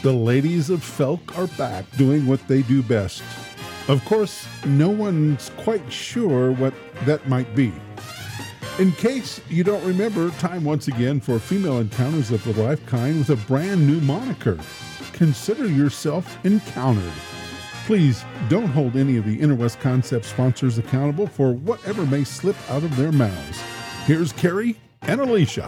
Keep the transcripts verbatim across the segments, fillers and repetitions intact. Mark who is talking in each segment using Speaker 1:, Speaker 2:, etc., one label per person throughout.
Speaker 1: The ladies of Felk are back doing what they do best. Of course, no one's quite sure what that might be. In case you don't remember, time once again for Female Encounters of the Lifekind with a brand new moniker. Consider yourself encountered. Please don't hold any of the InterWest Concept sponsors accountable for whatever may slip out of their mouths. Here's Carrie and Alicia.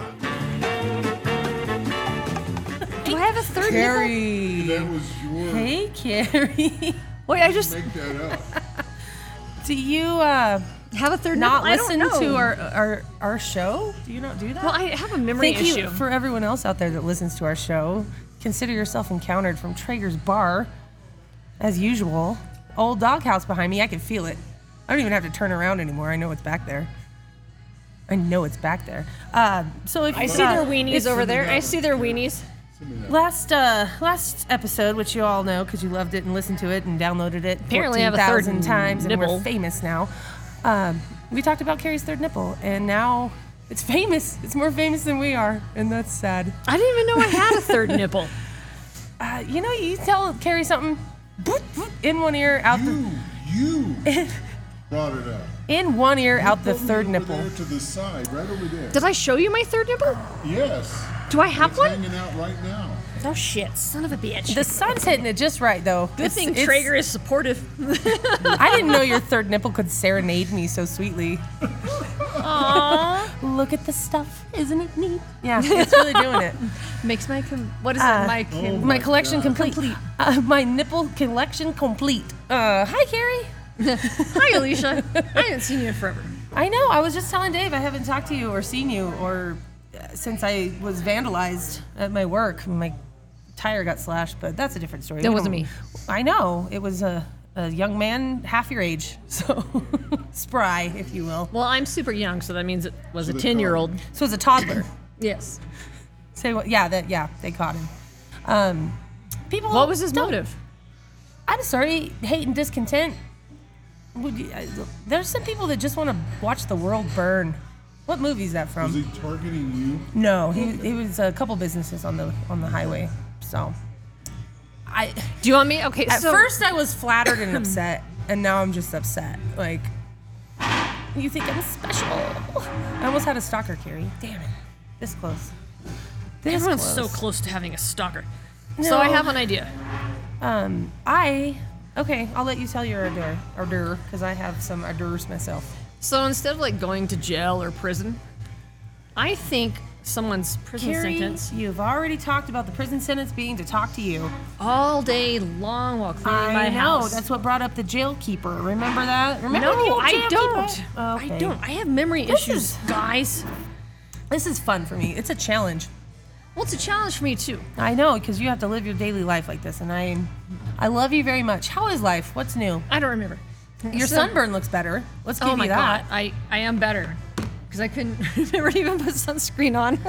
Speaker 2: Do I have a third
Speaker 3: Carrie.
Speaker 2: nipple?
Speaker 1: That was your...
Speaker 3: Hey, Carrie.
Speaker 2: Wait, I just
Speaker 1: Make that up.
Speaker 3: Do you uh,
Speaker 2: have a third
Speaker 3: not
Speaker 2: nipple. I
Speaker 3: listen
Speaker 2: don't know.
Speaker 3: to our, our our show? Do you not do that?
Speaker 2: Well, I have a memory
Speaker 3: Thank
Speaker 2: issue.
Speaker 3: you for everyone else out there that listens to our show. Consider yourself encountered from Traeger's Bar, as usual. Old doghouse behind me. I can feel it. I don't even have to turn around anymore. I know it's back there. I know it's back there. Uh, so if
Speaker 2: I
Speaker 3: you
Speaker 2: see
Speaker 3: uh,
Speaker 2: their weenies
Speaker 3: it's-
Speaker 2: over there. I see their weenies.
Speaker 3: Last uh, last episode, which you all know because you loved it and listened to it and downloaded it
Speaker 2: Apparently I have a third
Speaker 3: fourteen thousand times and
Speaker 2: nipple.
Speaker 3: we're famous now. Um, we talked about Carrie's third nipple, and now it's famous. It's more famous than we are, and that's sad.
Speaker 2: I didn't even know I had a third nipple.
Speaker 3: Uh, you know, you tell Carrie something boop, boop, in one ear, out
Speaker 1: You, you
Speaker 3: the
Speaker 1: brought it up.
Speaker 3: in one ear, out the
Speaker 1: Over
Speaker 3: third
Speaker 1: there
Speaker 3: nipple.
Speaker 1: to the side, right over there.
Speaker 2: Did I show you my third nipple?
Speaker 1: Yes.
Speaker 2: Do I have
Speaker 1: It's
Speaker 2: one?
Speaker 1: hanging out right now.
Speaker 2: Oh shit, son of a bitch.
Speaker 3: The sun's hitting it just right, though.
Speaker 2: Good
Speaker 3: It's-
Speaker 2: thing
Speaker 3: it's-
Speaker 2: Traeger is supportive.
Speaker 3: I didn't know your third nipple could serenade me so sweetly.
Speaker 2: Aww.
Speaker 3: Look at the stuff, isn't it neat? Yeah, it's really doing it.
Speaker 2: Makes my com- what is
Speaker 3: Uh,
Speaker 2: it? My
Speaker 1: Oh
Speaker 3: My
Speaker 1: my
Speaker 3: collection
Speaker 1: God.
Speaker 3: complete.
Speaker 2: Complete.
Speaker 3: Uh, my nipple collection complete. Uh, hi, Carrie.
Speaker 2: Hi, Alicia. I haven't seen you in forever.
Speaker 3: I know. I was just telling Dave I haven't talked to you or seen you or uh, since I was vandalized at my work. My tire got slashed, but that's a different story.
Speaker 2: That
Speaker 3: We
Speaker 2: wasn't
Speaker 3: don't-
Speaker 2: me.
Speaker 3: I know. It was a, a young man half your age, so spry, if you will.
Speaker 2: Well, I'm super young, so that means it was
Speaker 1: So
Speaker 2: a
Speaker 1: they
Speaker 2: ten-year-old.
Speaker 3: So it's a toddler.
Speaker 2: Yes.
Speaker 3: Say what? Yeah, that. Yeah, they caught him. Um, people.
Speaker 2: What was his
Speaker 3: don't-
Speaker 2: motive?
Speaker 3: I'm sorry, hate and discontent. Would you, uh, there's some people that just want to watch the world burn. What movie is that
Speaker 1: Was
Speaker 3: from?
Speaker 1: he targeting you?
Speaker 3: No, he he was a couple businesses on the on the highway. So, I
Speaker 2: Do you want me? Okay,
Speaker 3: at
Speaker 2: so
Speaker 3: first I was flattered and upset, and now I'm just upset. Like, you think I'm special? I almost had a stalker, Carrie. Damn it, this close. This
Speaker 2: everyone's so
Speaker 3: close.
Speaker 2: close to having a stalker. So I
Speaker 3: No.
Speaker 2: have an idea.
Speaker 3: Um, I okay. I'll let you tell your ardor, ardor, because I have some ardors myself.
Speaker 2: So instead of like going to jail or prison, I think someone's prison
Speaker 3: Carrie,
Speaker 2: sentence
Speaker 3: you've already talked about the prison sentence being to talk to you.
Speaker 2: all day long while cleaning my
Speaker 3: I know.
Speaker 2: house.
Speaker 3: That's what brought up the jailkeeper. Remember that? Remember the
Speaker 2: no,
Speaker 3: old
Speaker 2: I
Speaker 3: jailkeeper?
Speaker 2: don't.
Speaker 3: Okay.
Speaker 2: I don't. I have memory
Speaker 3: This
Speaker 2: issues,
Speaker 3: is-
Speaker 2: guys.
Speaker 3: This is fun for me. It's a challenge.
Speaker 2: Well, it's a challenge for me too.
Speaker 3: I know, because you have to live your daily life like this, and I, I love you very much. How is life? What's new?
Speaker 2: I don't remember.
Speaker 3: Your
Speaker 2: So-
Speaker 3: sunburn looks better. Let's give
Speaker 2: Oh
Speaker 3: you
Speaker 2: my
Speaker 3: that.
Speaker 2: god, I, I am better because I couldn't remember to even put sunscreen on.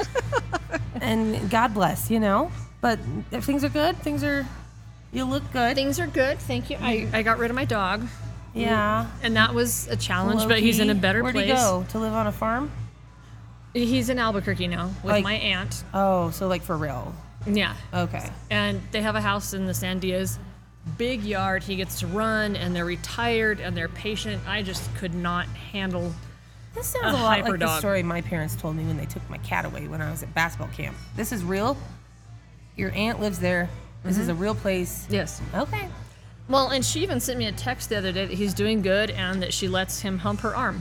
Speaker 3: And God bless, you know. But if things are good, things are, you look good.
Speaker 2: Things are good, thank you. I, I got rid of my dog,
Speaker 3: Yeah.
Speaker 2: and that was a challenge, but he's in a
Speaker 3: Low-key.
Speaker 2: better
Speaker 3: Where'd
Speaker 2: place.
Speaker 3: he go? To live on a farm?
Speaker 2: He's in Albuquerque now with
Speaker 3: Like-
Speaker 2: my aunt.
Speaker 3: Oh, so like for real.
Speaker 2: Yeah.
Speaker 3: Okay.
Speaker 2: And they have a house in the Sandias. Big yard. He gets to run, and they're retired, and they're patient. I just could not handle.
Speaker 3: This sounds
Speaker 2: A
Speaker 3: a, lot like
Speaker 2: hyper
Speaker 3: the
Speaker 2: dog.
Speaker 3: story my parents told me when they took my cat away when I was at basketball camp. This is real? Your aunt lives there. This
Speaker 2: Mm-hmm.
Speaker 3: is a real place.
Speaker 2: Yes.
Speaker 3: Okay.
Speaker 2: Well, and she even sent me a text the other day that he's doing good and that she lets him hump her arm.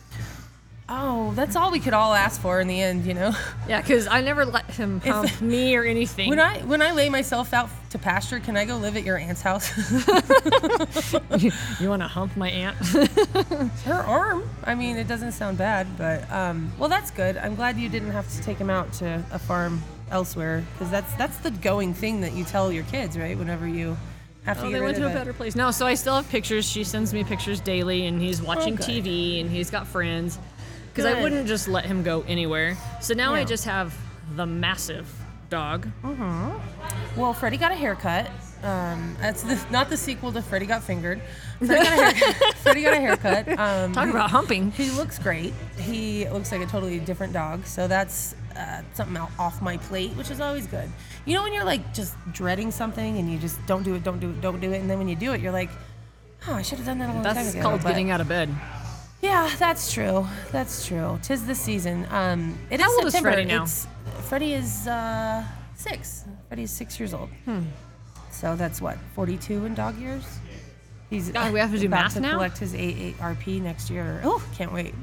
Speaker 3: Oh, that's all we could all ask for in the end, you know?
Speaker 2: Yeah, because I never let him hump me or anything.
Speaker 3: When I when I lay myself out to pasture, can I go live at your aunt's house?
Speaker 2: you want to hump my aunt?
Speaker 3: Her arm. I mean, it doesn't sound bad, but um, well, that's good. I'm glad you didn't have to take him out to a farm elsewhere, because that's that's the going thing that you tell your kids, right? Whenever you have to
Speaker 2: Oh,
Speaker 3: get
Speaker 2: they
Speaker 3: rid
Speaker 2: went
Speaker 3: of
Speaker 2: to a
Speaker 3: it.
Speaker 2: better place. No, so I still have pictures. She sends me pictures daily, and he's watching
Speaker 3: good.
Speaker 2: T V, and he's got friends. Because I
Speaker 3: Good.
Speaker 2: wouldn't just let him go anywhere. So now I
Speaker 3: Yeah.
Speaker 2: just have the massive dog.
Speaker 3: Well, Freddie got a haircut. Um, that's the, not the sequel to Freddie Got Fingered. Freddie got a haircut. Freddie got a haircut. Um,
Speaker 2: Talk
Speaker 3: he-
Speaker 2: about humping.
Speaker 3: He looks great. He looks like a totally different dog. So that's uh, something out off my plate, which is always good. You know when you're like just dreading something and you just don't do it, don't do it, don't do it, and then when you do it, you're like, oh, I should have done that a long time ago.
Speaker 2: That's called
Speaker 3: but-
Speaker 2: getting out of bed.
Speaker 3: Yeah, that's true. That's true. 'Tis the season. Um, it
Speaker 2: How
Speaker 3: is
Speaker 2: old is
Speaker 3: September.
Speaker 2: Freddie now?
Speaker 3: It's, Freddie is uh, six. Freddie's six years old.
Speaker 2: Hmm.
Speaker 3: So that's what, forty-two in dog years? He's
Speaker 2: God, we have to do
Speaker 3: about
Speaker 2: math
Speaker 3: to
Speaker 2: now?
Speaker 3: collect his A eight R P next year. Oh, can't wait.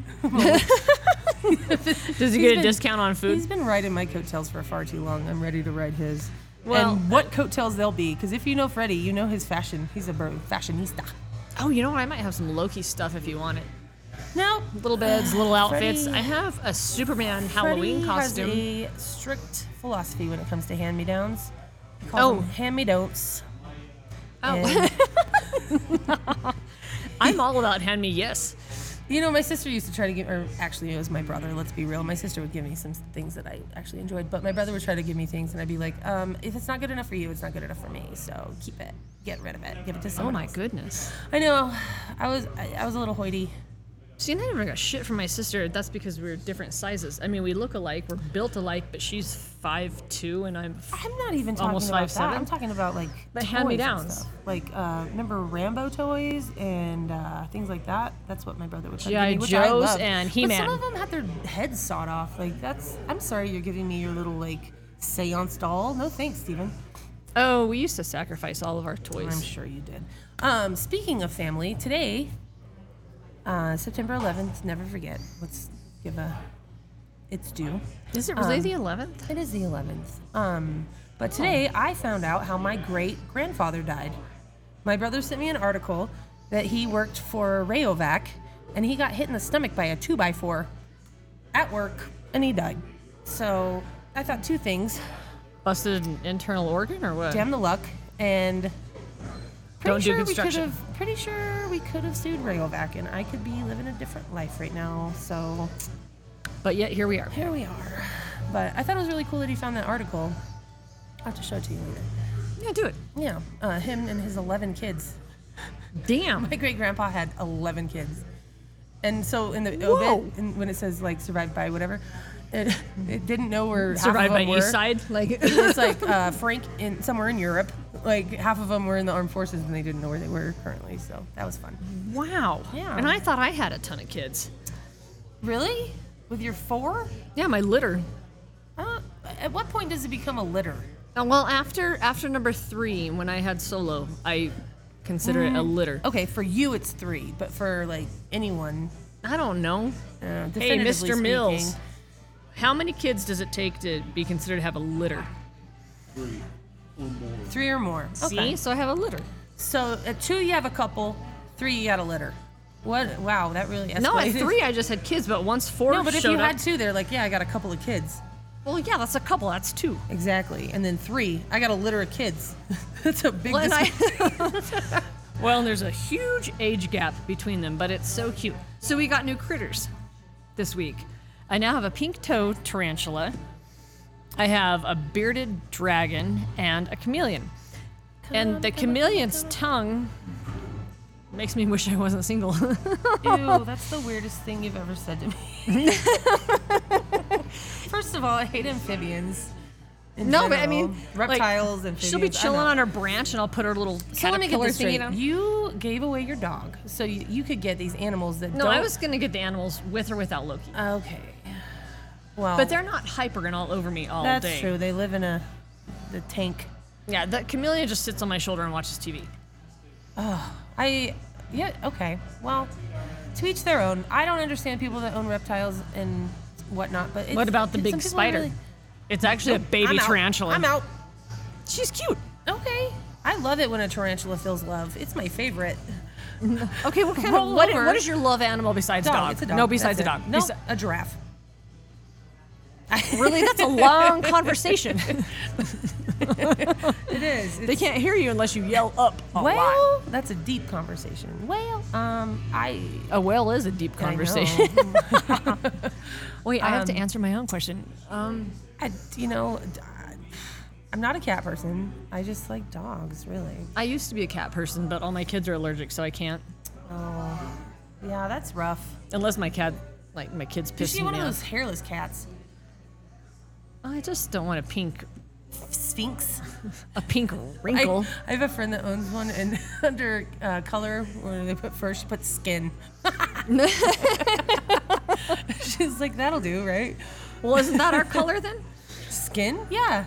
Speaker 2: Does he get a
Speaker 3: been-
Speaker 2: discount on
Speaker 3: He's
Speaker 2: food?
Speaker 3: been riding my coattails for far too long. I'm ready to ride his.
Speaker 2: Well,
Speaker 3: and what coattails they'll be, because if you know Freddie, you know his fashion. He's a bro- fashionista.
Speaker 2: Oh, you know what? I might have some Loki stuff if you want it.
Speaker 3: No,
Speaker 2: Little beds, little outfits.
Speaker 3: Freddie-
Speaker 2: I have a Superman Halloween
Speaker 3: Freddie
Speaker 2: costume.
Speaker 3: has a strict philosophy when it comes to hand-me-downs. He calls
Speaker 2: Oh.
Speaker 3: them hand-me-don'ts.
Speaker 2: Oh.
Speaker 3: And,
Speaker 2: I'm all about hand me yes.
Speaker 3: you know, my sister used to try to give, or actually it was my brother, let's be real. My sister would give me some things that I actually enjoyed, but my brother would try to give me things and I'd be like, um, if it's not good enough for you, it's not good enough for me. So keep it, get rid of it, give it to
Speaker 2: Oh
Speaker 3: someone
Speaker 2: my
Speaker 3: else.
Speaker 2: goodness.
Speaker 3: I know, I was, I, I was a little hoity.
Speaker 2: See, and I never got shit from my sister. That's because we're different sizes. I mean, we look alike, we're built alike, but she's five two and I'm f-
Speaker 3: I'm not even talking
Speaker 2: Almost
Speaker 3: about
Speaker 2: five
Speaker 3: that.
Speaker 2: seven?
Speaker 3: I'm talking about like
Speaker 2: But
Speaker 3: toys
Speaker 2: hand-me-downs.
Speaker 3: and stuff. Like uh, remember Rambo toys and uh, things like that. That's what my brother would try
Speaker 2: G I.
Speaker 3: to give me, which I
Speaker 2: Joes
Speaker 3: loved.
Speaker 2: and
Speaker 3: But
Speaker 2: He-Man.
Speaker 3: some of them had their heads sawed off. Like that's. I'm sorry, you're giving me your little like seance doll. No thanks, Steven.
Speaker 2: Oh, we used to sacrifice all of our toys.
Speaker 3: I'm sure you did. Um, speaking of family, today, uh, September eleventh. Never forget. Let's give a. It's due.
Speaker 2: Is it really
Speaker 3: Um,
Speaker 2: the eleventh?
Speaker 3: It is the eleventh. Um, but today I found out how my great grandfather died. My brother sent me an article that he worked for Rayovac and he got hit in the stomach by a two by four at work and he died. So I thought two things.
Speaker 2: Busted an internal organ or what?
Speaker 3: Damn the luck. And pretty
Speaker 2: Don't do
Speaker 3: sure we could
Speaker 2: construction.
Speaker 3: have pretty sure we could have sued Rayovac and I could be living a different life right now. So
Speaker 2: But yet here we are.
Speaker 3: here we are. But I thought it was really cool that he found that article. I'll have to show it to you later.
Speaker 2: Yeah, do it.
Speaker 3: Yeah, uh, him and his eleven kids.
Speaker 2: Damn.
Speaker 3: My great grandpa had eleven kids, and so in the
Speaker 2: Whoa.
Speaker 3: obit, in, when it says like survived by whatever, it, it didn't know where half
Speaker 2: Survived
Speaker 3: of
Speaker 2: by
Speaker 3: them were.
Speaker 2: East Side. Like
Speaker 3: It's like uh, Frank in somewhere in Europe. Like half of them were in the armed forces and they didn't know where they were currently. So that was fun.
Speaker 2: wow.
Speaker 3: Yeah.
Speaker 2: And I thought I had a ton of kids.
Speaker 3: Really? With your four?
Speaker 2: Yeah, my litter.
Speaker 3: Uh, at what point does it become a litter?
Speaker 2: Uh, well, after after number three, when I had Solo, I consider it a litter.
Speaker 3: Okay, for you it's three, but for like anyone,
Speaker 2: I don't know.
Speaker 3: uh,
Speaker 2: Hey,
Speaker 3: definitively
Speaker 2: Mister Mills,
Speaker 3: speaking,
Speaker 2: how many kids does it take to be considered to have a litter?
Speaker 3: three or more. Okay.
Speaker 2: See, so I have a litter.
Speaker 3: So at two you have a couple, three you got a litter. What? Wow, that really escalated.
Speaker 2: No, at three I just had kids, but once four
Speaker 3: No, but if
Speaker 2: showed
Speaker 3: you
Speaker 2: up,
Speaker 3: had two, they're like, yeah, I got a couple of kids.
Speaker 2: well, yeah, that's a couple. That's two.
Speaker 3: Exactly. And then three, I got a litter of kids. That's a big.
Speaker 2: Well, and
Speaker 3: dis-
Speaker 2: I- well, and there's a huge age gap between them, but it's so cute. So we got new critters this week. I now have a pink toe tarantula. I have a bearded dragon and a chameleon. And the chameleon's tongue makes me wish I wasn't single.
Speaker 3: Ew, that's the weirdest thing you've ever said to me. First of all, I hate amphibians. in
Speaker 2: No, but I
Speaker 3: general.
Speaker 2: mean,
Speaker 3: reptiles,
Speaker 2: like,
Speaker 3: amphibians.
Speaker 2: she'll be
Speaker 3: I
Speaker 2: chilling
Speaker 3: know.
Speaker 2: on her branch, and I'll put her little
Speaker 3: So let me get
Speaker 2: caterpillar
Speaker 3: this
Speaker 2: thingy
Speaker 3: straight.
Speaker 2: down.
Speaker 3: You gave away your dog, so you, you could get these animals that
Speaker 2: No,
Speaker 3: don't.
Speaker 2: I was gonna get the animals with or without Loki,
Speaker 3: Okay. Well,
Speaker 2: but they're not hypering all over me all
Speaker 3: that's
Speaker 2: day.
Speaker 3: true. They live in a the tank.
Speaker 2: Yeah, the chameleon just sits on my shoulder and watches T V.
Speaker 3: I yeah okay. Well, to each their own. I don't understand people that own reptiles and whatnot. But it's,
Speaker 2: What about the
Speaker 3: it's-
Speaker 2: big
Speaker 3: some people
Speaker 2: spider?
Speaker 3: really-
Speaker 2: It's actually a baby
Speaker 3: I'm out.
Speaker 2: tarantula.
Speaker 3: I'm out.
Speaker 2: She's cute.
Speaker 3: Okay. I love it when a tarantula feels love. It's my favorite.
Speaker 2: Okay, what kind
Speaker 3: Roll
Speaker 2: of what,
Speaker 3: over.
Speaker 2: what is your love animal besides
Speaker 3: Dog.
Speaker 2: dog?
Speaker 3: It's a dog.
Speaker 2: No, besides
Speaker 3: That's
Speaker 2: a
Speaker 3: it.
Speaker 2: dog.
Speaker 3: No,
Speaker 2: Besi-
Speaker 3: a giraffe.
Speaker 2: really, that's a long conversation.
Speaker 3: It is.
Speaker 2: They
Speaker 3: It's-
Speaker 2: can't hear you unless you yell up a lot.
Speaker 3: Well, that's a deep conversation. Well, um, I.
Speaker 2: A whale is a deep
Speaker 3: I know.
Speaker 2: conversation. Wait, I have to
Speaker 3: Um,
Speaker 2: answer my own question. Um,
Speaker 3: I, you know, d- I'm not a cat person. I just like dogs, really.
Speaker 2: I used to be a cat person, but all my kids are allergic, so I can't.
Speaker 3: Oh, yeah, that's rough.
Speaker 2: Unless my cat, like my kids
Speaker 3: You
Speaker 2: piss
Speaker 3: see
Speaker 2: me
Speaker 3: one of
Speaker 2: off.
Speaker 3: those hairless cats.
Speaker 2: I just don't want a pink,
Speaker 3: Sphinx.
Speaker 2: a pink
Speaker 3: I,
Speaker 2: wrinkle.
Speaker 3: I have a friend that owns one, and under uh, color, where they put first, she put skin. She's like, that'll do, right?
Speaker 2: Well, isn't that our color then?
Speaker 3: Skin? Yeah.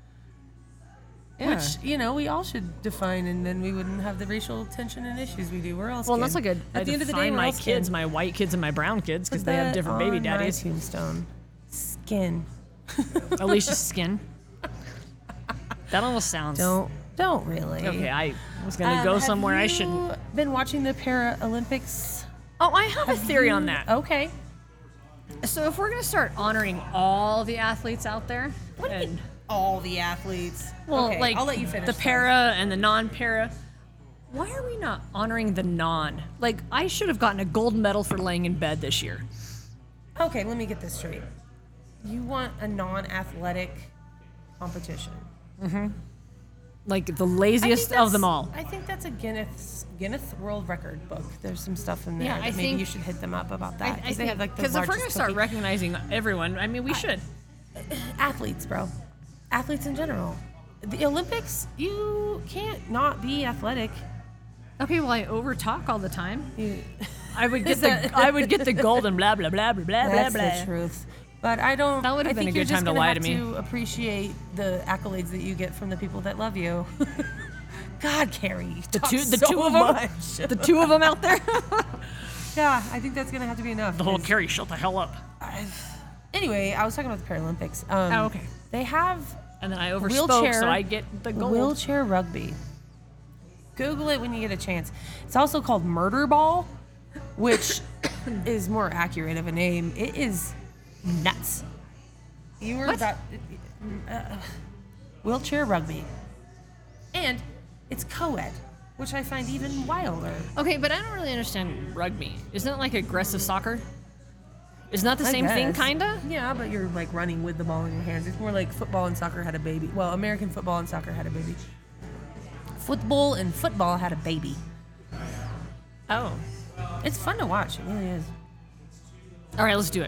Speaker 2: Yeah.
Speaker 3: Which, you know, we all should define, and then we wouldn't have the racial tension and issues we do. We're all skin.
Speaker 2: Well, that's like a.
Speaker 3: At
Speaker 2: I
Speaker 3: the end of the day,
Speaker 2: define
Speaker 3: we're
Speaker 2: my
Speaker 3: all skin.
Speaker 2: kids, my white kids and my brown kids, because
Speaker 3: Put
Speaker 2: they have
Speaker 3: that
Speaker 2: different baby
Speaker 3: on
Speaker 2: daddies.
Speaker 3: My tombstone. Skin.
Speaker 2: Alicia's skin. That almost sounds.
Speaker 3: Don't don't really.
Speaker 2: Okay, I was gonna
Speaker 3: Um,
Speaker 2: go
Speaker 3: have
Speaker 2: somewhere I
Speaker 3: you
Speaker 2: shouldn't.
Speaker 3: Been watching the Paralympics?
Speaker 2: Oh, I have, a theory on
Speaker 3: You-
Speaker 2: that.
Speaker 3: Okay.
Speaker 2: So if we're gonna start honoring all the athletes out there,
Speaker 3: What do you
Speaker 2: and
Speaker 3: mean, all the athletes?
Speaker 2: well,
Speaker 3: okay,
Speaker 2: like
Speaker 3: I'll let you finish.
Speaker 2: the
Speaker 3: though.
Speaker 2: para and the non-para, why are we not honoring the non? Like, I should have gotten a gold medal for laying in bed this year.
Speaker 3: Okay, let me get this straight. You want a non-athletic competition?
Speaker 2: Like the
Speaker 3: I think
Speaker 2: laziest of them
Speaker 3: that's-
Speaker 2: all.
Speaker 3: I think that's a Guinness Guinness World Record book. There's some stuff in there
Speaker 2: Yeah,
Speaker 3: that
Speaker 2: I
Speaker 3: maybe
Speaker 2: think-
Speaker 3: you should hit them up about that.
Speaker 2: I, I
Speaker 3: 'cause they
Speaker 2: think
Speaker 3: have like the
Speaker 2: because if we're gonna
Speaker 3: largest
Speaker 2: start
Speaker 3: cookie-
Speaker 2: recognizing everyone, I mean, we should.
Speaker 3: athletes, bro, athletes in general. The Olympics, you can't not be athletic.
Speaker 2: Okay, well, I overtalk all the time.
Speaker 3: You,
Speaker 2: I would get
Speaker 3: Is
Speaker 2: the
Speaker 3: that-
Speaker 2: I would get the gold and blah blah blah blah blah blah
Speaker 3: that's
Speaker 2: blah.
Speaker 3: the truth. But I don't.
Speaker 2: That would have
Speaker 3: I
Speaker 2: been a
Speaker 3: think you're
Speaker 2: good
Speaker 3: just
Speaker 2: time to
Speaker 3: gonna
Speaker 2: lie
Speaker 3: have
Speaker 2: to me.
Speaker 3: To appreciate the accolades that you get from the people that love you. God, Carrie, you
Speaker 2: The
Speaker 3: talk
Speaker 2: two, the
Speaker 3: so
Speaker 2: two of them,
Speaker 3: much.
Speaker 2: the two of them out there.
Speaker 3: Yeah, I think that's gonna have to be enough.
Speaker 2: The whole
Speaker 3: 'cause
Speaker 2: Carrie, shut the hell up.
Speaker 3: I- anyway, I was talking about the Paralympics. Um,
Speaker 2: Oh, okay.
Speaker 3: They have
Speaker 2: And then I overspoke,
Speaker 3: wheelchair,
Speaker 2: so I get the gold.
Speaker 3: wheelchair rugby. Google it when you get a chance. It's also called murder ball, which is more accurate of a name. It is nuts. You were
Speaker 2: What?
Speaker 3: about uh, wheelchair rugby, and it's co-ed, which I find even wilder.
Speaker 2: Okay, but I don't really understand rugby. Isn't it like aggressive soccer? Isn't that the
Speaker 3: I
Speaker 2: same thing,
Speaker 3: guess.
Speaker 2: kinda?
Speaker 3: Yeah, but you're like running with the ball in your hands. It's more like football and soccer had a baby. Well, American football and soccer had a baby. Football and football had a baby.
Speaker 2: Oh.
Speaker 3: It's fun to watch. It really is.
Speaker 2: All right, let's do it.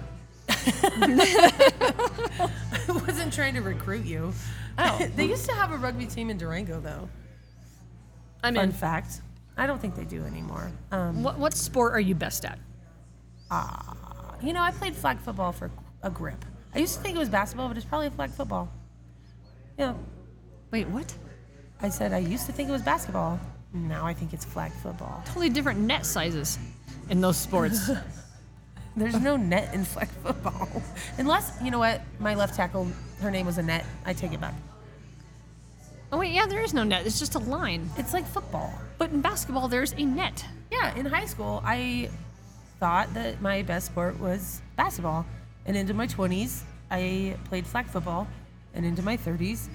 Speaker 3: I wasn't trying to recruit you.
Speaker 2: Oh.
Speaker 3: They used to have a rugby team in Durango, though.
Speaker 2: I
Speaker 3: Fun
Speaker 2: mean,
Speaker 3: fact. I don't think they do anymore. Um,
Speaker 2: what what sport are you best at?
Speaker 3: you know, I played flag football for a grip. I used to think it was basketball, but it's probably flag football. Yeah.
Speaker 2: Wait, what?
Speaker 3: I said I used to think it was basketball. Now I think it's flag football.
Speaker 2: Totally different net sizes in those sports.
Speaker 3: There's no net in flag football. Unless, you know what, my left tackle, her name was Annette. I take it back.
Speaker 2: Oh wait, yeah, there is no net. It's just a line.
Speaker 3: It's like football.
Speaker 2: But in basketball, there's a net.
Speaker 3: Yeah, in high school, I thought that my best sport was basketball. And into my twenties, I played flag football. And into my thirties,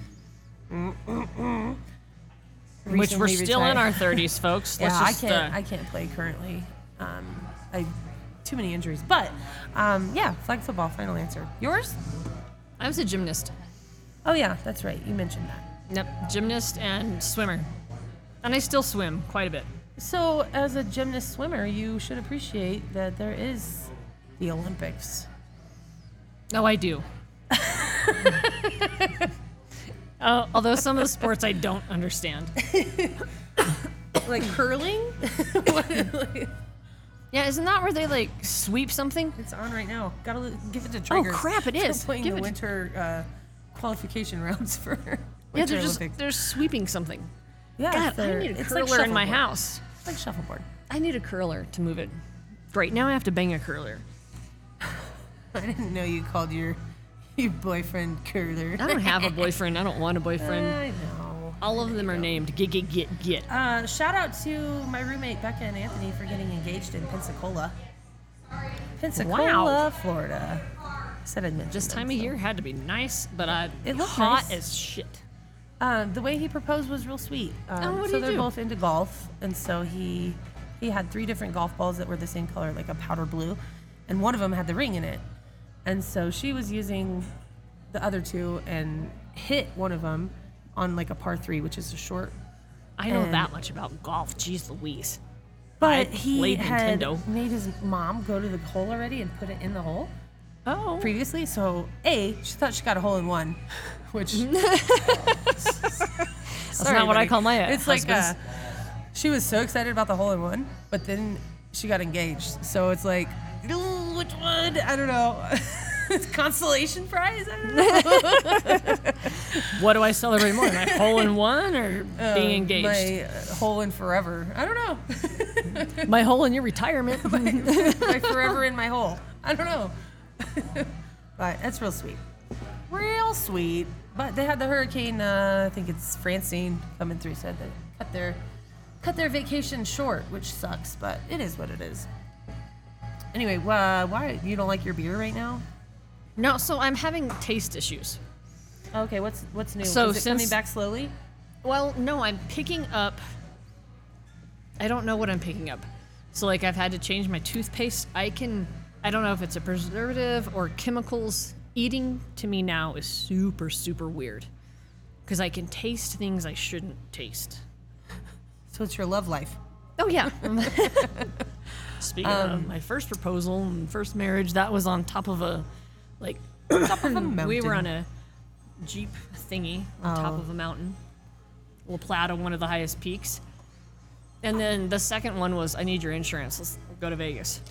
Speaker 2: Which we're
Speaker 3: recently
Speaker 2: still in
Speaker 3: retired.
Speaker 2: our thirties, folks.
Speaker 3: Yeah,
Speaker 2: Let's just,
Speaker 3: I can't.
Speaker 2: uh,
Speaker 3: I can't play currently. Um, I too many injuries. But um, yeah, flag football. Final answer. Yours?
Speaker 2: I was a gymnast.
Speaker 3: Oh yeah, that's right. You mentioned that.
Speaker 2: Yep, gymnast and swimmer. And I still swim quite a bit.
Speaker 3: So, as a gymnast swimmer, you should appreciate that there is the Olympics.
Speaker 2: Oh, I do. uh, although some of the sports I don't understand.
Speaker 3: Like curling?
Speaker 2: Yeah, isn't that where they like sweep something?
Speaker 3: It's on right now. Gotta li- give it to Traeger.
Speaker 2: crap, it
Speaker 3: They're
Speaker 2: is.
Speaker 3: playing
Speaker 2: Give
Speaker 3: the
Speaker 2: it-
Speaker 3: winter uh, qualification rounds for.
Speaker 2: Yeah,
Speaker 3: Winter
Speaker 2: they're just
Speaker 3: Olympics.
Speaker 2: they're sweeping something.
Speaker 3: Yeah,
Speaker 2: God,
Speaker 3: it's
Speaker 2: I
Speaker 3: their-
Speaker 2: need a
Speaker 3: it's
Speaker 2: curler
Speaker 3: like
Speaker 2: in my
Speaker 3: shuffleboard.
Speaker 2: house.
Speaker 3: It's like shuffleboard.
Speaker 2: I need a curler to move it. Great, now I have to bang a curler.
Speaker 3: I didn't know you called your your boyfriend curler.
Speaker 2: I don't have a boyfriend. I don't want a boyfriend.
Speaker 3: I know.
Speaker 2: All of them are named get get get get.
Speaker 3: Uh, shout out to my roommate Becca and Anthony for getting engaged in Pensacola. Pensacola,
Speaker 2: Wow.
Speaker 3: Florida. I said I'd mention
Speaker 2: This
Speaker 3: them,
Speaker 2: time of
Speaker 3: so.
Speaker 2: year had to be nice, but uh,
Speaker 3: It looked
Speaker 2: hot
Speaker 3: nice.
Speaker 2: as shit.
Speaker 3: Um, the way he proposed was real sweet. Um,
Speaker 2: Oh, what did
Speaker 3: so
Speaker 2: he
Speaker 3: they're
Speaker 2: do?
Speaker 3: both into golf, and so he he had three different golf balls that were the same color, like a powder blue, and one of them had the ring in it. And so she was using the other two and hit one of them on like a par three, which is a short.
Speaker 2: I know
Speaker 3: And-
Speaker 2: that much about golf. Jeez Louise.
Speaker 3: But
Speaker 2: I
Speaker 3: he
Speaker 2: played
Speaker 3: had
Speaker 2: Nintendo.
Speaker 3: made his mom go to the hole already and put it in the hole.
Speaker 2: Oh.
Speaker 3: previously. So A, she thought she got a hole in one, which that's
Speaker 2: not what I call my, uh,
Speaker 3: It's like uh,
Speaker 2: husbands.
Speaker 3: she was so excited about the hole in one, but then she got engaged. So it's like, ooh, which one? I don't know. It's consolation prize. I don't know.
Speaker 2: What do I celebrate more? My hole in one or being engaged?
Speaker 3: My uh, hole in forever. I don't know.
Speaker 2: My hole in your retirement.
Speaker 3: My forever in my hole. I don't know. But that's real sweet. Real sweet. But they had the hurricane, uh, I think it's Francine coming through, said they cut their cut their vacation short, which sucks, but it is what it is. Anyway, uh, why you don't like your beer right now?
Speaker 2: No, so I'm having taste issues.
Speaker 3: Okay, what's what's new?
Speaker 2: So
Speaker 3: is it coming
Speaker 2: since-
Speaker 3: back slowly?
Speaker 2: Well, no, I'm picking up. I don't know what I'm picking up. So, like, I've had to change my toothpaste. I can. I don't know if it's a preservative or chemicals. Eating to me now is super, super weird. Because I can taste things I shouldn't taste.
Speaker 3: So it's your love life.
Speaker 2: Oh, yeah. Speaking of my first proposal and first marriage, that was on top of a, like,
Speaker 3: Top of a
Speaker 2: we were on
Speaker 3: mountain.
Speaker 2: a Jeep thingy on top
Speaker 3: Oh.
Speaker 2: of a mountain. La Plata, one of the highest peaks. And then the second one was, I need your insurance. Let's go to Vegas.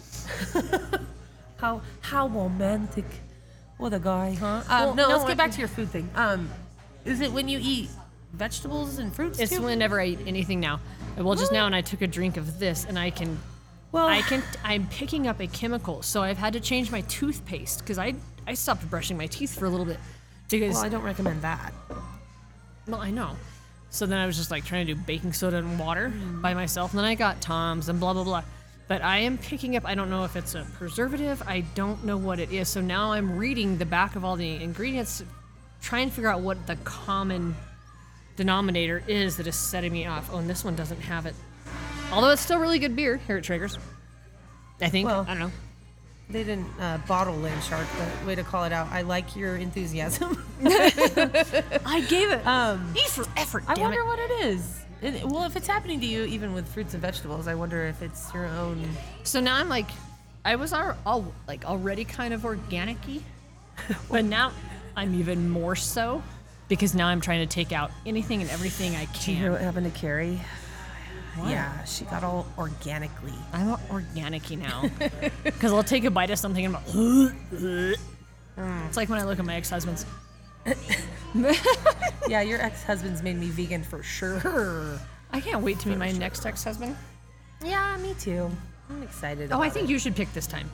Speaker 3: How how romantic. What a guy, huh? Um,
Speaker 2: Well,
Speaker 3: no,
Speaker 2: no,
Speaker 3: let's
Speaker 2: I-
Speaker 3: get back to your food thing. Um, is it when you eat vegetables and fruits
Speaker 2: It's
Speaker 3: too?
Speaker 2: whenever I eat anything now. Well, just now, and I took a drink of this, and I can,
Speaker 3: well,
Speaker 2: I can, I'm picking up a chemical. So I've had to change my toothpaste because I, I stopped brushing my teeth for a little bit because.
Speaker 3: well, I don't recommend that.
Speaker 2: Well, I know. So then I was just like trying to do baking soda and water by myself. And then I got Tom's and blah, blah, blah. But I am picking up, I don't know if it's a preservative. I don't know what it is. So now I'm reading the back of all the ingredients, trying to figure out what the common denominator is that is setting me off. Oh, and this one doesn't have it. Although it's still really good beer here at Traeger's. I think.
Speaker 3: Well,
Speaker 2: I don't know.
Speaker 3: They didn't uh, bottle Land Shark, but way to call it out. I like your enthusiasm.
Speaker 2: I gave it
Speaker 3: Um,
Speaker 2: E for effort,
Speaker 3: I
Speaker 2: damn
Speaker 3: wonder
Speaker 2: it.
Speaker 3: what it is. It, well, if it's happening to you, even with fruits and vegetables, I wonder if it's your own.
Speaker 2: So now I'm like, I was al- all like already kind of organic-y, but now I'm even more so because now I'm trying to take out anything and everything I
Speaker 3: Do you hear what
Speaker 2: can.
Speaker 3: happened to Carrie? Yeah, she got all organically.
Speaker 2: I'm organic-y now because I'll take a bite of something and I'm like, it's like when I look at my ex-husbands.
Speaker 3: Yeah, your ex-husband's made me vegan for sure.
Speaker 2: I can't wait to meet my next ex-husband.
Speaker 3: Yeah, me too. I'm excited.
Speaker 2: Oh, I
Speaker 3: about
Speaker 2: think
Speaker 3: it.
Speaker 2: you should pick this time.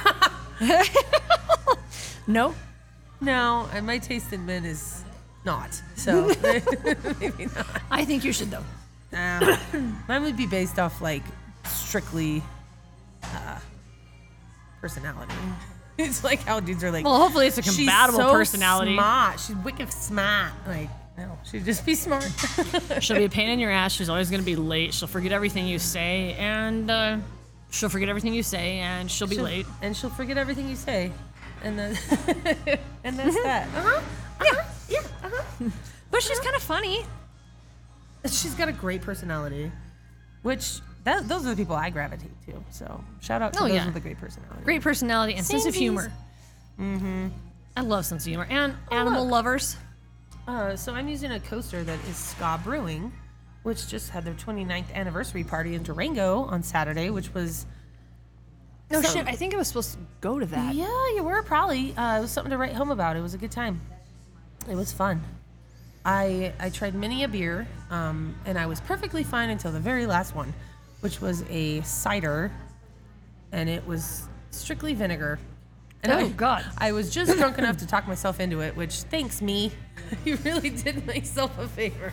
Speaker 2: No?
Speaker 3: No, and my taste in men is not. So maybe not.
Speaker 2: I think you should though.
Speaker 3: Um, mine would be based off like strictly uh, personality. It's like how dudes are like.
Speaker 2: Well, hopefully it's a
Speaker 3: "She's
Speaker 2: compatible
Speaker 3: so
Speaker 2: personality.
Speaker 3: Smart. She's wicked smart. Like no, she'd just be smart.
Speaker 2: She'll be a pain in your ass. She's always going to be late. She'll forget everything you say, and uh, she'll forget everything you say, and she'll be
Speaker 3: She'll-
Speaker 2: late.
Speaker 3: and she'll forget everything you say, and then and that's that. Uh huh. Uh-huh. Yeah. Uh huh.
Speaker 2: But she's kind of funny.
Speaker 3: She's got a great personality, which that, those are the people I gravitate to. So shout out to
Speaker 2: Oh,
Speaker 3: those
Speaker 2: yeah.
Speaker 3: with a great personality.
Speaker 2: Great personality and sense of
Speaker 3: Samesies.
Speaker 2: humor. Mm-hmm. I love sense of humor. And animal
Speaker 3: look.
Speaker 2: lovers.
Speaker 3: Uh, so I'm using a coaster that is Ska Brewing, which just had their twenty-ninth anniversary party in Durango on Saturday, which was
Speaker 2: No
Speaker 3: So-
Speaker 2: shit, I think I was supposed to go to that.
Speaker 3: yeah, you were probably. Uh, it was something to write home about. It was a good time. It was fun. I I tried many a beer, um, and I was perfectly fine until the very last one, which was a cider, and it was strictly vinegar. And
Speaker 2: Oh,
Speaker 3: I,
Speaker 2: God.
Speaker 3: I was just drunk enough to talk myself into it, which thanks me. You really did myself a favor.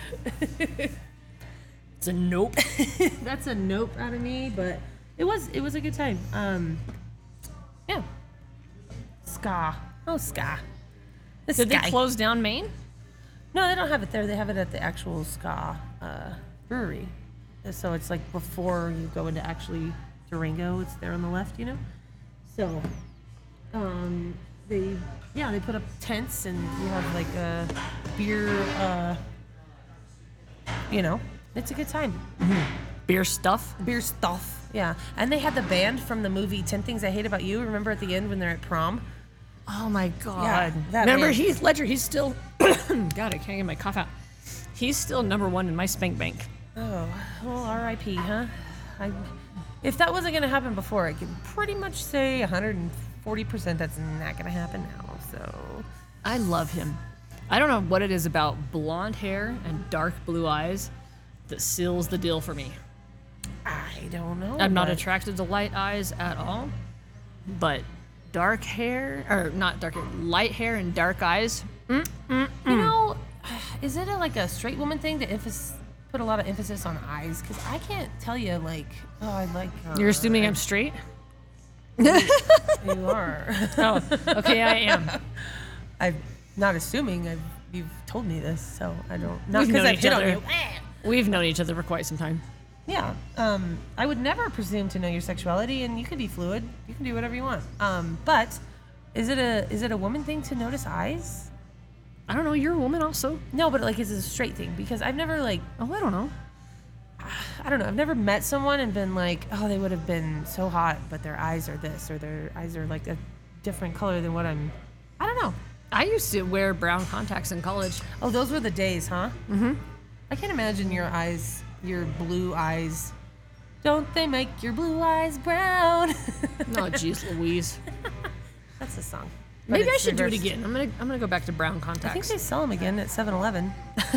Speaker 2: It's a nope.
Speaker 3: That's a nope out of me, but it was it was a good time. Um, yeah. Ska. Oh, ska. The
Speaker 2: Did they
Speaker 3: sky.
Speaker 2: close down Maine?
Speaker 3: No, they don't have it there. They have it at the actual Ska uh, brewery. So it's like before you go into actually Durango. It's there on the left, you know. So, um, they yeah they put up tents and you have like a beer. Uh, you know, it's a good time.
Speaker 2: Beer stuff.
Speaker 3: Beer stuff. Yeah, and they had the band from the movie Ten Things I Hate About You. Remember at the end when they're at prom?
Speaker 2: Oh my God.
Speaker 3: Yeah, that
Speaker 2: Remember
Speaker 3: man.
Speaker 2: Heath Ledger? He's still. God, I can't get my cough out. He's still number one in my spank bank.
Speaker 3: Oh, well, R I P, huh? I, if that wasn't going to happen before, I could pretty much say one hundred forty percent that's not going to happen now. So
Speaker 2: I love him. I don't know what it is about blonde hair and dark blue eyes that seals the deal for me.
Speaker 3: I don't know.
Speaker 2: I'm not
Speaker 3: but-
Speaker 2: attracted to light eyes at all, but dark hair, or not dark hair, light hair and dark eyes.
Speaker 3: You know, is it a, like a straight woman thing to emphasis, put a lot of emphasis on eyes? Because I can't tell you, like, oh, I like. Uh,
Speaker 2: You're assuming I'm straight?
Speaker 3: You are.
Speaker 2: Oh, okay, I am.
Speaker 3: I'm not assuming. I've, you've told me this, so I don't. Not
Speaker 2: We've
Speaker 3: because
Speaker 2: known
Speaker 3: I've
Speaker 2: each
Speaker 3: hit on
Speaker 2: other.
Speaker 3: you.
Speaker 2: We've known each other for quite some time.
Speaker 3: Yeah. Um, I would never presume to know your sexuality, and you can be fluid. You can do whatever you want. Um, but is it a is it a woman thing to notice eyes?
Speaker 2: I don't know. You're a woman also.
Speaker 3: No, but like, is it a straight thing? Because I've never like
Speaker 2: Oh, I don't know.
Speaker 3: I don't know. I've never met someone and been like, oh, they would have been so hot, but their eyes are this, or their eyes are like a different color than what I'm. I don't know.
Speaker 2: I used to wear brown contacts in college.
Speaker 3: Oh, those were the days, huh? Mm-hmm. I can't imagine your eyes, your blue eyes. Don't they make your blue eyes brown?
Speaker 2: Oh, jeez, Louise.
Speaker 3: That's the song. But
Speaker 2: Maybe I
Speaker 3: it's
Speaker 2: should do it
Speaker 3: reversed.
Speaker 2: again. I'm gonna I'm gonna go back to brown
Speaker 3: I think
Speaker 2: contacts.
Speaker 3: they sell them again at seven eleven.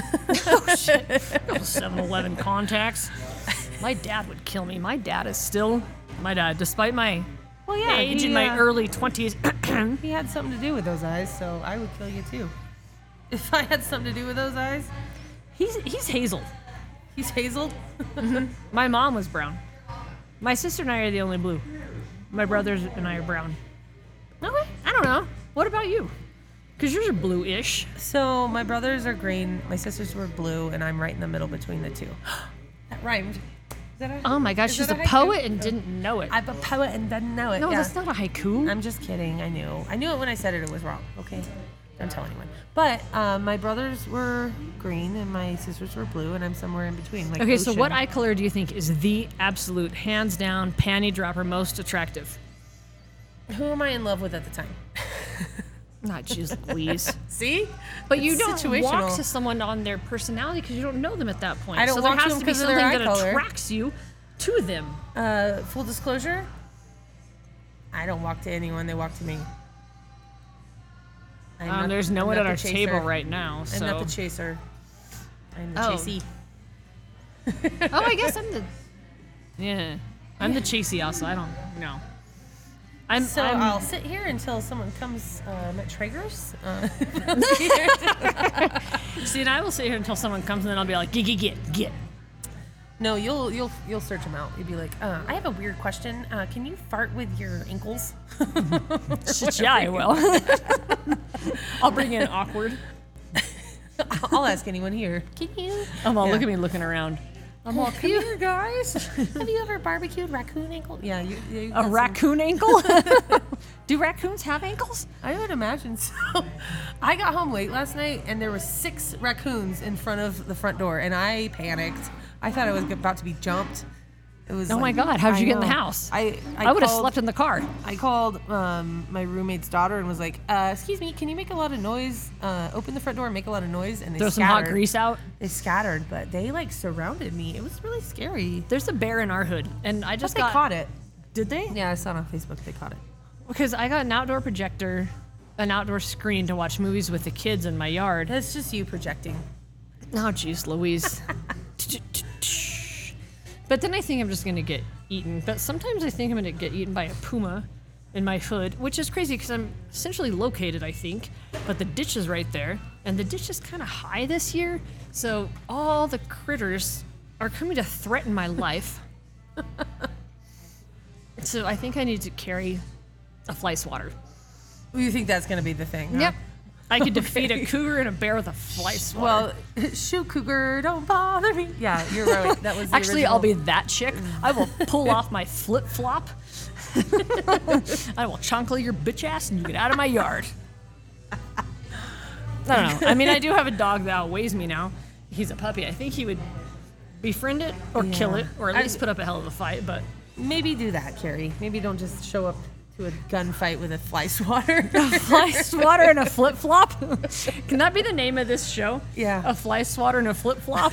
Speaker 2: seven eleven contacts. My dad would kill me. My dad is still my dad, despite my
Speaker 3: Well, yeah,
Speaker 2: age
Speaker 3: he,
Speaker 2: in my
Speaker 3: uh,
Speaker 2: early twenties.
Speaker 3: He had something to do with those eyes, so I would kill you too. If I had something to do with those eyes,
Speaker 2: he's he's hazel.
Speaker 3: he's Hazel.
Speaker 2: My mom was brown. My sister and I are the only blue. My brothers and I are brown. Okay, I don't know. What about you? Because yours are blue-ish.
Speaker 3: So my brothers are green, my sisters were blue, and I'm right in the middle between the two. That rhymed. Is that a,
Speaker 2: Oh my gosh,
Speaker 3: is
Speaker 2: she's
Speaker 3: that
Speaker 2: a
Speaker 3: haiku?
Speaker 2: poet and didn't know it.
Speaker 3: I'm a poet and didn't know it.
Speaker 2: No,
Speaker 3: yeah.
Speaker 2: that's not a haiku.
Speaker 3: I'm just kidding. I knew. I knew it when I said it. It was wrong. Okay, don't tell anyone. But um, my brothers were green and my sisters were blue, and I'm somewhere in between. Like
Speaker 2: Okay, so
Speaker 3: ocean.
Speaker 2: what eye color do you think is the absolute, hands down, panty dropper most attractive?
Speaker 3: Who am I in love with at the time?
Speaker 2: Not just Louise.
Speaker 3: See,
Speaker 2: But you
Speaker 3: It's
Speaker 2: don't
Speaker 3: situational.
Speaker 2: walk to someone on their personality because you don't know them at that point.
Speaker 3: I don't
Speaker 2: so there
Speaker 3: walk to
Speaker 2: has
Speaker 3: them
Speaker 2: to be
Speaker 3: 'cause of
Speaker 2: something
Speaker 3: their eye
Speaker 2: that
Speaker 3: color.
Speaker 2: attracts you to them.
Speaker 3: Uh, full disclosure, I don't walk to anyone. They walk to me. I'm
Speaker 2: Um,
Speaker 3: not-
Speaker 2: there's no
Speaker 3: I'm
Speaker 2: one
Speaker 3: not
Speaker 2: at
Speaker 3: the
Speaker 2: our
Speaker 3: chaser.
Speaker 2: table right now.
Speaker 3: I'm
Speaker 2: So.
Speaker 3: not the chaser. I'm the
Speaker 2: Oh.
Speaker 3: chasey.
Speaker 2: Oh, I guess I'm the. Yeah, I'm the chasey also. I don't know. I'm.
Speaker 3: So
Speaker 2: I'm,
Speaker 3: I'll sit here until someone comes. Uh, I'm at Traeger's. Uh,
Speaker 2: see, and I will sit here until someone comes, and then I'll be like, get, get, get, get.
Speaker 3: no, you'll you'll you'll search them out. You'll be like, uh, I have a weird question. Uh, can you fart with your ankles?
Speaker 2: Shit, yeah, I will. I'll bring in awkward.
Speaker 3: I'll ask anyone here. Can you?
Speaker 2: I'm all
Speaker 3: Yeah.
Speaker 2: look at me looking around. I'm all, come here, guys.
Speaker 3: Have you ever barbecued raccoon ankle? Yeah, you. you
Speaker 2: A
Speaker 3: got some-
Speaker 2: raccoon ankle? Do raccoons have ankles?
Speaker 3: I would imagine so. I got home late last night and there were six raccoons in front of the front door and I panicked. I thought I was about to be jumped. It was.
Speaker 2: Oh my
Speaker 3: like-
Speaker 2: God, how did
Speaker 3: I
Speaker 2: you get in the
Speaker 3: know.
Speaker 2: house?
Speaker 3: I I,
Speaker 2: I, would have
Speaker 3: called-
Speaker 2: slept in the car.
Speaker 3: I called um, my roommate's daughter and was like, uh, "Excuse me, can you make a lot of noise? Uh, open the front door and make a lot of noise." And they
Speaker 2: Throw some
Speaker 3: scattered.
Speaker 2: hot grease out.
Speaker 3: They scattered, but they like surrounded me. It was really scary.
Speaker 2: There's a bear in our hood, and I
Speaker 3: But
Speaker 2: just
Speaker 3: they
Speaker 2: got.
Speaker 3: caught it.
Speaker 2: Did they?
Speaker 3: Yeah, I saw it on Facebook. They caught it.
Speaker 2: Because I got an outdoor projector, an outdoor screen to watch movies with the kids in my yard.
Speaker 3: That's just you projecting.
Speaker 2: Oh, jeez, Louise. But then I think I'm just gonna get eaten. But sometimes I think I'm gonna get eaten by a puma in my hood, which is crazy because I'm essentially located, I think. But the ditch is right there, and the ditch is kind of high this year, so all the critters are coming to threaten my life. So I think I need to carry a fly swatter.
Speaker 3: You think that's gonna be the thing? Huh?
Speaker 2: Yep. I could defeat a cougar and a bear with a fly swatter.
Speaker 3: Well, shoot, cougar, don't bother me. Yeah, you're right. That was the
Speaker 2: Actually, I'll be
Speaker 3: original.
Speaker 2: that chick. I will pull off my flip flop. I will chunkle your bitch ass and you get out of my yard. I don't know. I mean, I do have a dog that outweighs me now. He's a puppy. I think he would befriend it or kill
Speaker 3: Yeah.
Speaker 2: it or at
Speaker 3: I-
Speaker 2: least put up a hell of a fight. But
Speaker 3: Maybe do that, Carrie. Maybe don't just show up to a gunfight with a fly swatter.
Speaker 2: Fly swatter and a flip flop. Can that be the name of this show?
Speaker 3: Yeah.
Speaker 2: A fly swatter and a flip flop.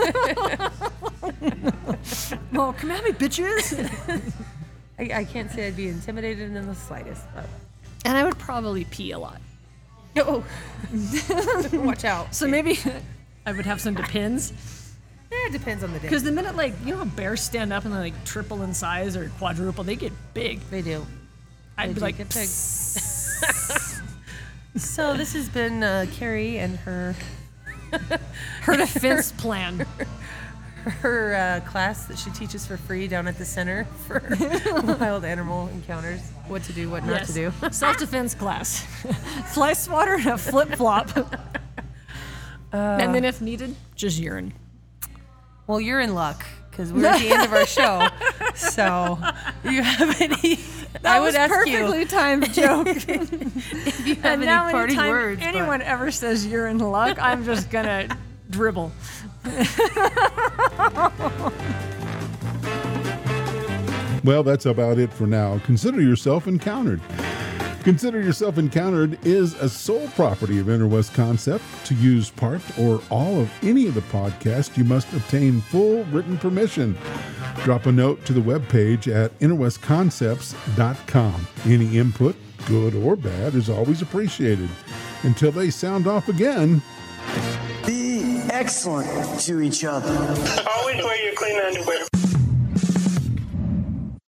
Speaker 2: Well, come at me, bitches.
Speaker 3: I, I can't say I'd be intimidated in the slightest. But.
Speaker 2: And I would probably pee a lot.
Speaker 3: Oh, watch out.
Speaker 2: So maybe I would have some depends.
Speaker 3: Eh, it depends on the day.
Speaker 2: Because the minute, like, you know how bears stand up and they like triple in size or quadruple, they get big.
Speaker 3: They do.
Speaker 2: I'd
Speaker 3: They
Speaker 2: be
Speaker 3: do
Speaker 2: like,
Speaker 3: get big. So this has been uh, Carrie and her
Speaker 2: her defense plan.
Speaker 3: her uh, class that she teaches for free down at the center for wild animal encounters. What to do, what not
Speaker 2: Yes.
Speaker 3: to do.
Speaker 2: Self-defense class. Fly swatter and a flip-flop. And then if needed, just urine.
Speaker 3: Well, you're in luck because we're at the end of our show. So, you have any?
Speaker 2: That
Speaker 3: I would
Speaker 2: was
Speaker 3: ask
Speaker 2: perfectly
Speaker 3: you
Speaker 2: timed joke.
Speaker 3: if you have
Speaker 2: And
Speaker 3: any
Speaker 2: now
Speaker 3: parting
Speaker 2: anytime
Speaker 3: words. but-
Speaker 2: anyone ever says you're in luck, I'm just gonna dribble.
Speaker 1: Well, that's about it for now. Consider yourself encountered. Consider Yourself Encountered is a sole property of InterWest Concept. To use part or all of any of the podcasts, you must obtain full written permission. Drop a note to the webpage at interwest concepts dot com. Any input, good or bad, is always appreciated. Until they sound off again,
Speaker 4: Be excellent to each other.
Speaker 5: Always wear your clean underwear.